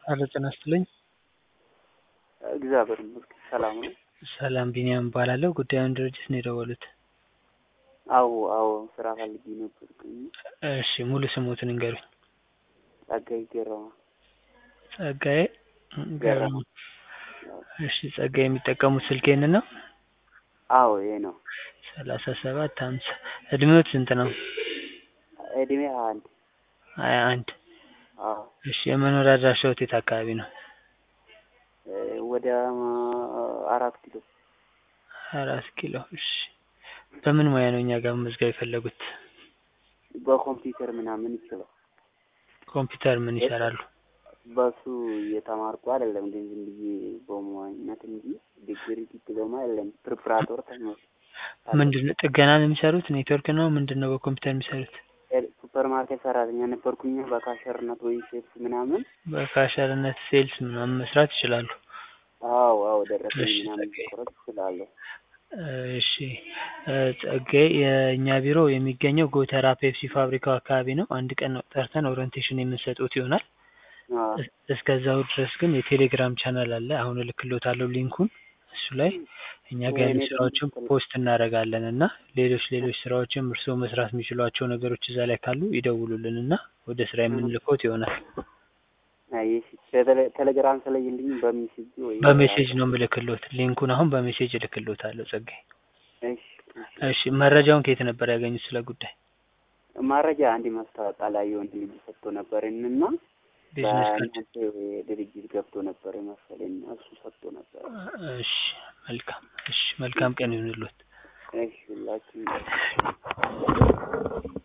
አሎ ጤና ይስጥልኝ። እግዚአብሔር ይመስገን ሰላም ነው። ሰላም ቢኒያም እባላለሁ። ጉዳዩን ድርጅት ነው የደወሉት? አዎ ስራ ፈልጌ ነበርኩኝ። እሺ ሙሉ ስሞትን ይንገሩኝ? ጸጋዬ ገረማ። ጸጋዬ ገረማ። እሺ ጸጋዬ የሚጠቀሙት ስልክ ይሄንን ነው? አዎ ይሄ ነው። 3750 እድሜዎት ስንት ነው? እድሜ 21 21 አዎ። እሺ የመኖሪያ አድራሻዎት የት አካባቢ ነው? ወደ 4 ኪሎ። 4 ኪሎ። እሺ በምን ሙያ ነው እኛ ጋር መመዝገብ የፈለጉት? በኮምፒውተር ምናምን ይችላል። ኮምፒውተር ምን ይሰራሉ? በሱ እየተማርኩ አይደለም ግን ዝም ብዬ በሙያነት እንጂ ዲግሪ ዲፕሎማ የለም። ፕሪፓራቶር ተማርኩ። ምንድነው ጥገና ነው የሚሰሩት? ኔትወርክ ነው ምንድነው በኮምፒውተር የሚሰሩት? ሱፐር ማርኬት ሰራተኛ ነበርኩኝ። በካሸርነት ወይ ሴልስ ምናምን። በካሸርነት ሴልስ ምናምን መስራት ይችላሉ? አዎ ደረሰኝ ምናምን መስራት ይችላለሁ። እሺ ጸጋዬ የእኛ ቢሮ የሚገኘው ጎተራ ፔፕሲ ፋብሪካው አካባቢ ነው። አንድ ቀን ጠርተን ኦሪንቴሽን የምንሰጡት ይሆናል። እስከዛው ድረስ ግን የቴሌግራም ቻናል አለ። አሁን እልክልዎታለሁ ሊንኩን። እሱ ላይ እኛ ጋር ያሉ ስራዎችን ፖስት እናደርጋለን እና ሌሎች ስራዎችም እርስዎ መስራት የሚችሏቸው ነገሮች እዛ ላይ ካሉ ይደውሉልን እና ወደ ስራ የምንልክዎት ይሆናል። እሺ ቴሌግራም ስለይልኝ በሜሴጅ ወይ በሜሴጅ ነው የምልክልዎት። ሊንኩን አሁን በሜሴጅ እልክልዎታለሁ ጸጋዬ። እሺ መረጃውን ከየት ነበር ያገኙት ስለ ጉዳይ? መረጃ አንድ ማስታወቂያ ላይ የሆነ ልጅ ሰጥቶ ነበርና ቢዝነስ ካርድ ድርጅት ገብቶ ነበር መሰለኝ እሱ ሰጥቶ ነበር። እሺ መልካም ቀን ይሁንልዎት። እሺ ሁላችንም